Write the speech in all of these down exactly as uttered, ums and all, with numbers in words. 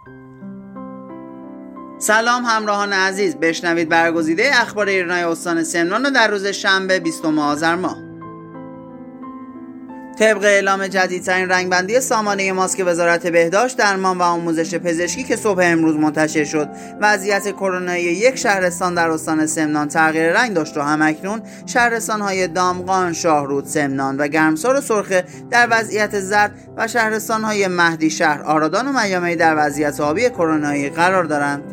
سلام همراهان عزیز، بشنوید برگزیده اخبار ایرنای استان سمنان در روز شنبه بیستم آذر ماه. طبق اعلام جدیدترین رنگبندی سامانه ماسک وزارت بهداشت، درمان و آموزش پزشکی که صبح امروز منتشر شد، وضعیت کرونایی یک شهرستان در استان سمنان تغییر رنگ داشت و همکنون شهرستان‌های دامغان، شاهرود، سمنان و گرمسار و سرخه در وضعیت زرد و شهرستان‌های مهدی شهر، آرادان و میامی در وضعیت آبی کرونایی قرار دارند.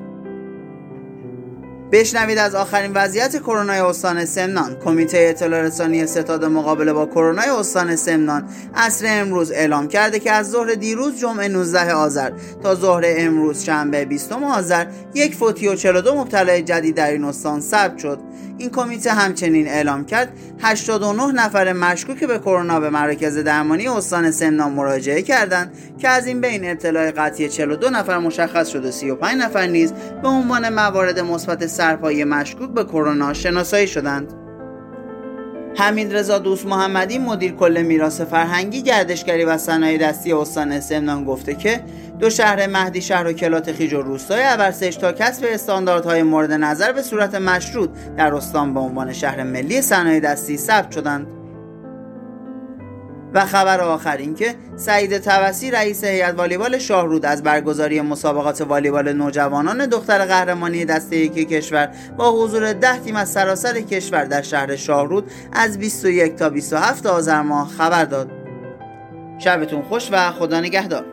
بشنوید از آخرین وضعیت کرونای استان سمنان. کمیته اطلاع رسانی ستاد مقابله با کرونای استان سمنان عصر امروز اعلام کرده که از ظهر دیروز جمعه نوزده آذر تا ظهر امروز شنبه بیستم آذر یک فوتی و چهل و دو مبتلای جدید در این استان ثبت شد. این کمیته همچنین اعلام کرد هشتاد و نه نفر مشکوک به کرونا به مراکز درمانی استان سمنان مراجعه کردند که از این بین اطلاع قطعی چهل و دو نفر مشخص شد و سی و پنج نفر نیز به عنوان موارد مثبت سرپایی مشکوک به کرونا شناسایی شدند. حمیدرضا دوست محمدی، مدیر کل میراث فرهنگی، گردشگری و صنایع دستی استان سمنان گفته که دو شهر مهدی شهر و کلات خیج و روستای ابرسش تا کسب استانداردهای مورد نظر به صورت مشروط در استان به عنوان شهر ملی صنایع دستی ثبت شدند. و خبر آخر این که سعید طوسی، رئیس هیئت والیبال شاهرود، از برگزاری مسابقات والیبال نوجوانان دختر قهرمانی دسته یک کشور با حضور ده تیم از سراسر کشور در شهر شاهرود از بیست و یک تا بیست و هفت آذر ماه خبر داد. شبتون خوش و خدا نگهدار.